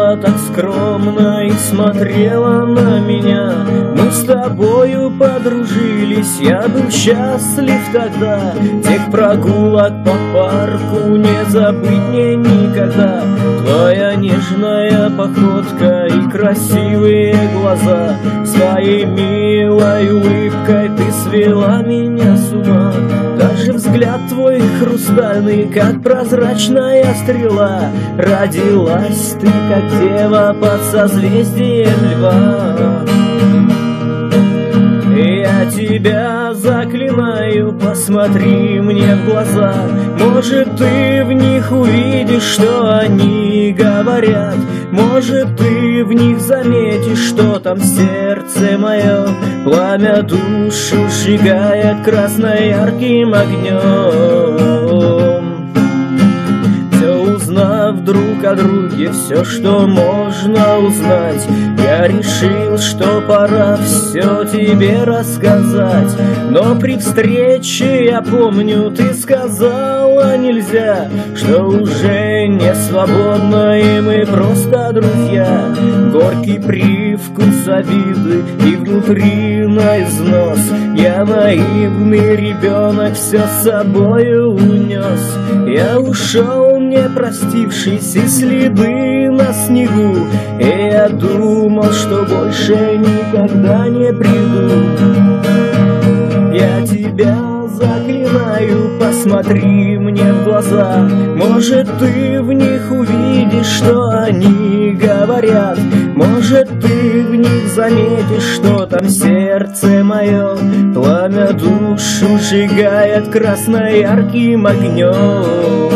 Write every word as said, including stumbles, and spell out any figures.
стояла так скромно и смотрела на меня. Мы с тобою подружились, я был счастлив тогда. Тех прогулок по парку не забыть мне никогда. Твоя нежная походка и красивые глаза, своей милой улыбкой ты свела меня с ума. Даже взгляд твой хрустальный, как прозрачная стрела. Родилась ты, как дева под созвездием льва. Я тебя заклинаю, посмотри мне в глаза. Может, ты в них увидишь, что они говорят. Может, ты в них заметишь, что там сердце мое пламя душу сжигает красно-ярким огнем. Узнав друг о друге все, что можно узнать, я решил, что пора все тебе рассказать. Но при встрече, я помню, ты сказала нельзя, что уже не свободно и мы просто друзья. Горький привкус обиды и внутри на износ. Я наивный ребенок все с собою унес. Я ушел, не простившись, и следы на снегу. И я думал, что больше никогда не приду. Я тебя заклинаю, посмотри мне в глаза. Может, ты в них увидишь, что они говорят. Может, ты в них заметишь, что там сердце мое пламя душу сжигает красно-ярким огнем.